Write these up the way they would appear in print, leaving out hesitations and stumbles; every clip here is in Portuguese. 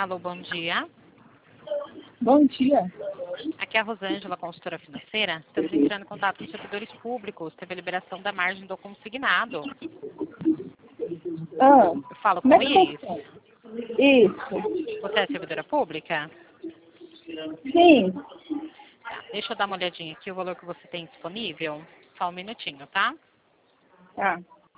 Alô, bom dia. Bom dia. Aqui é a Rosângela, consultora financeira. Estamos entrando em contato com servidores públicos. Teve a liberação da margem do consignado. Eu falo com Como é o que Iris. Isso. Você é servidora pública? Sim. Tá, deixa eu dar uma olhadinha aqui o valor que você tem disponível. Só um minutinho, tá? Tá.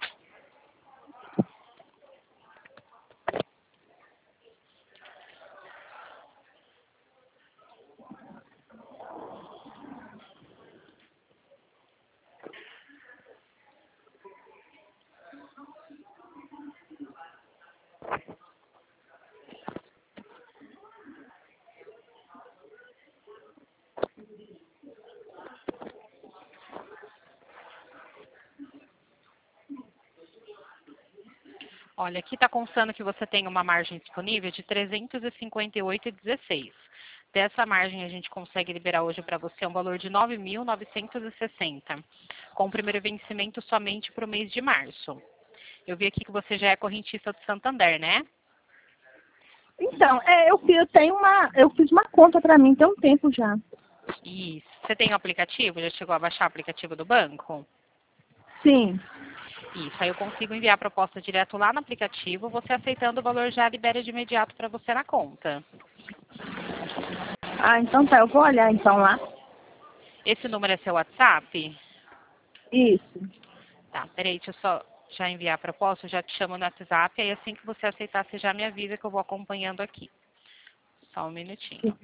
Olha, aqui está constando que você tem uma margem disponível de 358,16. Dessa margem a gente consegue liberar hoje para você um valor de 9.960, com o primeiro vencimento somente para o mês de março. Eu vi aqui que você já é correntista do Santander, né? Então, eu fiz uma conta pra mim tem um tempo já. Isso. Você tem o aplicativo? Já chegou a baixar o aplicativo do banco? Sim. Isso. Aí eu consigo enviar a proposta direto lá no aplicativo. Você aceitando o valor já libera de imediato para você na conta. Ah, então tá, eu vou olhar então lá. Esse número é seu WhatsApp? Isso. Tá, peraí, deixa eu só já enviar a proposta. Eu já te chamo no WhatsApp. Aí assim que você aceitar, você já me avisa que eu vou acompanhando aqui. Só um minutinho.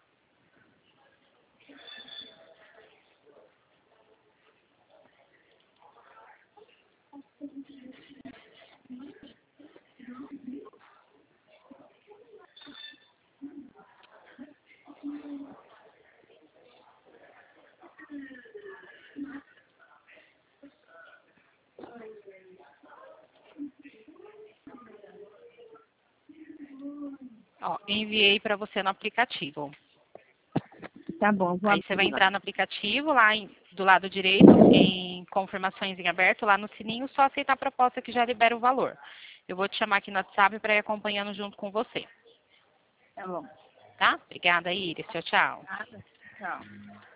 Ó, enviei para você no aplicativo. Tá bom, vou Aí você vai abrir lá. entrar no aplicativo, lá do lado direito, em confirmações em aberto, lá no sininho, só aceitar a proposta que já libera o valor. Eu vou te chamar aqui no WhatsApp para ir acompanhando junto com você. Tá bom. Tá? Obrigada, Iris. Tchau, tchau. Nada. Tchau.